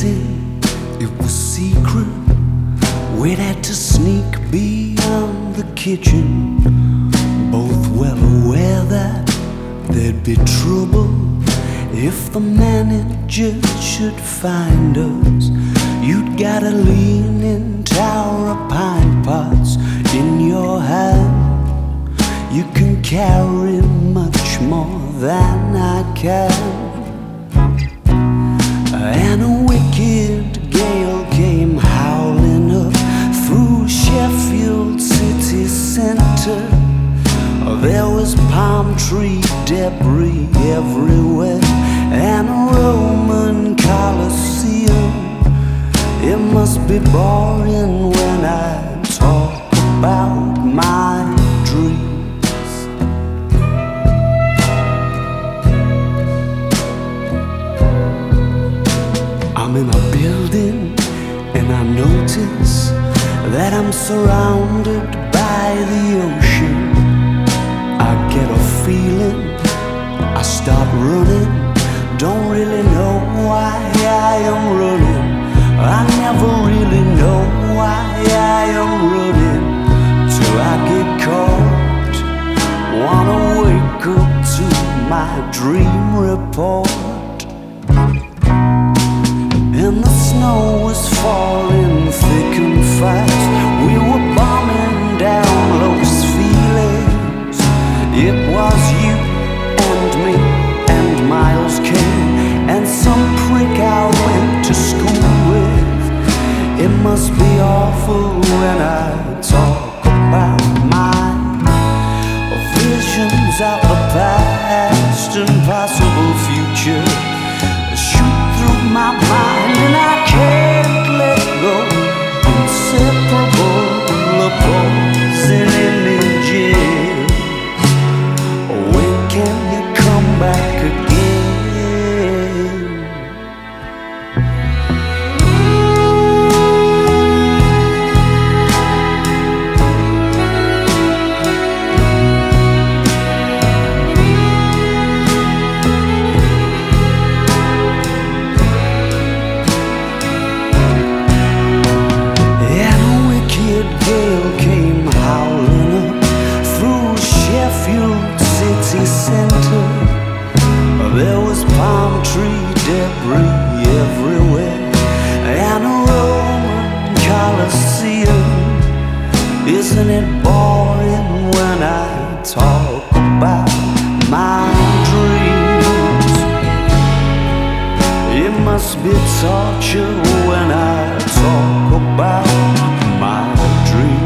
kissing, it was secret. We'd had to sneak beyond the kitchen, both well aware that there'd be trouble if the manager should find us. You'd got a leaning tower of pine pots in your hand. You can carry much more than I can. And a wicked gale came howling up through Sheffield city centre. There was palm tree debris everywhere and a Roman Colosseum. It must be boring when I talk about my dreams. I'm in a building and I notice that I'm surrounded by the ocean. I get a feeling, I start running, don't really know why I am running. I never really know why I am running till I get caught. Wanna wake up to my dream report. And the snow was falling thick and fast. We were bombing down Los Feliz. It was you and me and Miles Kane and some prick I went to school with. It must be awful when I talk about my visions of the past and possible future shoot through my mind, and I can't let go. Inseparable opposing images. When can you come back again? City center, there was palm tree debris everywhere and a Roman Colosseum. Isn't it boring when I talk about my dreams? It must be torture when I talk about my dreams.